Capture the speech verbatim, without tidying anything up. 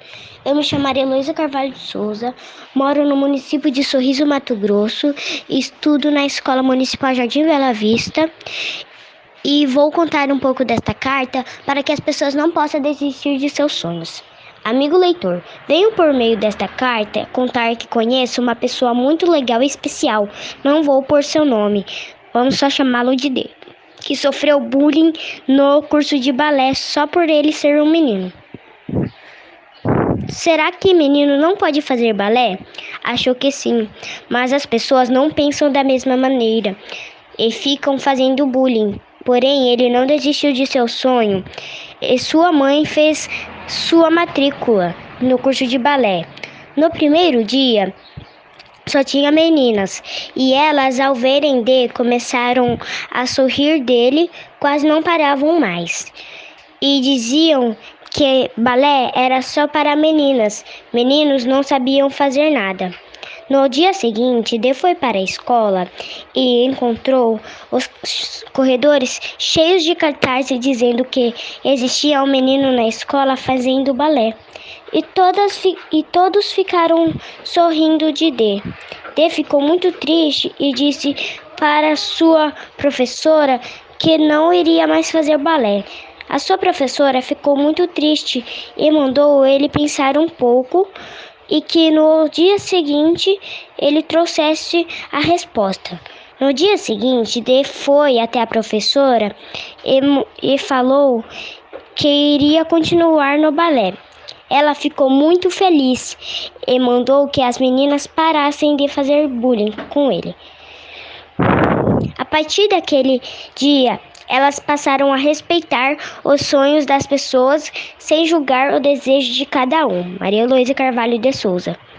Eu me chamo Heloísa Carvalho de Souza, moro no município de Sorriso, Mato Grosso, estudo na Escola Municipal Jardim Bela Vista e vou contar um pouco desta carta para que as pessoas não possam desistir de seus sonhos. Amigo leitor, venho por meio desta carta contar que conheço uma pessoa muito legal e especial, não vou pôr seu nome, vamos só chamá-lo de D, que sofreu bullying no curso de balé só por ele ser um menino. Será que menino não pode fazer balé? Achou que sim, mas as pessoas não pensam da mesma maneira e ficam fazendo bullying. Porém, ele não desistiu de seu sonho e sua mãe fez sua matrícula no curso de balé. No primeiro dia, só tinha meninas e elas, ao verem D, começaram a sorrir dele, quase não paravam mais e diziam que balé era só para meninas, meninos não sabiam fazer nada. No dia seguinte, D foi para a escola e encontrou os corredores cheios de cartazes dizendo que existia um menino na escola fazendo balé. E, todas, e todos ficaram sorrindo de D. D ficou muito triste e disse para sua professora que não iria mais fazer balé. A sua professora ficou muito triste e mandou ele pensar um pouco e que no dia seguinte ele trouxesse a resposta. No dia seguinte, D foi até a professora e, e falou que iria continuar no balé. Ela ficou muito feliz e mandou que as meninas parassem de fazer bullying com ele. A partir daquele dia, elas passaram a respeitar os sonhos das pessoas sem julgar o desejo de cada um. Maria Heloísa Carvalho de Souza.